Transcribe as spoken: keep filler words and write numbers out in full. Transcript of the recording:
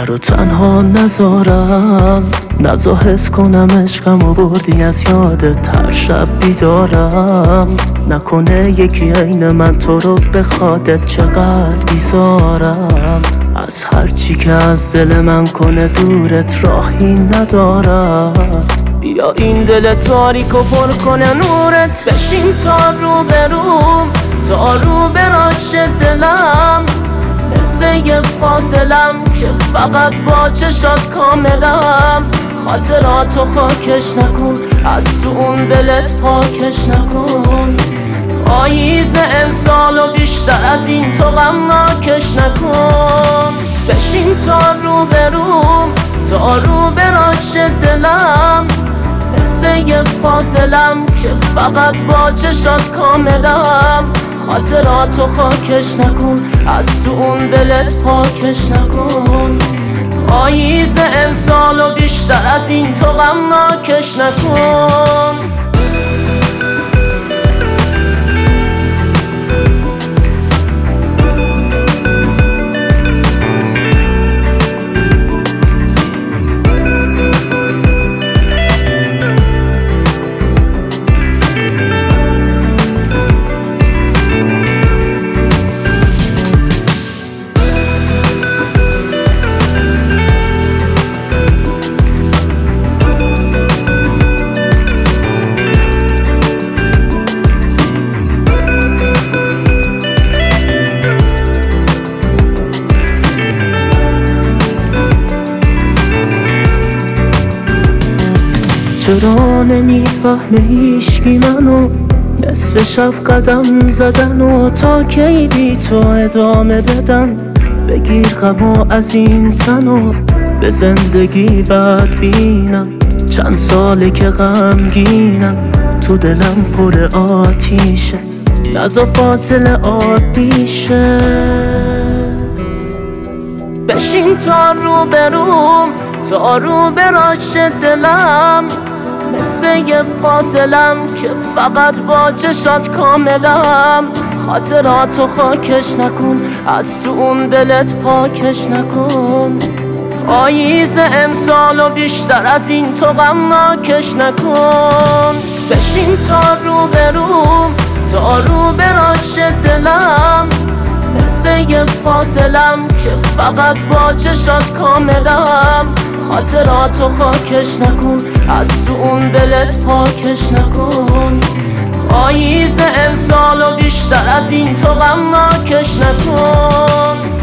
نرو تنها نذارم، نزا حس کنم عشقم و بردی از یادت هر شب بیدارم. نکنه یکی عین من تو رو بخوادت چقدر بیزارم. از هر چی که از دل من کنه دورت راهی ندارم. بیا این دل تاریک و پر کنه نورت، بشین تا رو بروم، تا رو براش دلم. مثل یه قاتلم که فقط با چشات کاملم. خاطراتو خاکش نکن، از تو اون دلت پاکش نکن. پاییز امسال و بیشتر از این تو غمناکش نکن. بشین تا رو بروم، تا رو براش دلم. مثل یه قاتلم که فقط با چشات کاملم. خاطراتو خاکش نکن، از تو اون دلت پاکش نکن. پاییز امسال و بیشتر از این تو غمناکش نکن. چرا نمیفهمه هیشکی منو؟ نصف شب قدم زدن و تا کی بی تو ادامه بدن. بگیر غمو از این تنو، به زندگی بد بینم. چند ساله که غمگینم، تو دلم پر آتیشه. نزا فاصله عادیشه. بشین تا رو بروم، تا رو براش دلم. مثل یه قاتلم که فقط با چشات کاملم. خاطراتو خاکش نکن، از تو اون دلت پاکش نکن. پاییز امسال و بیشتر از این تو غمناکش نکن. بشین تا رو بروم، تا رو براش دلم. مثل یه قاتلم که فقط با چشات کاملم. خاطراتو خاکش نکن، از تو اون دلت پاکش نکن. پاییز امسال و بیشتر از این تو غمناکش نکن.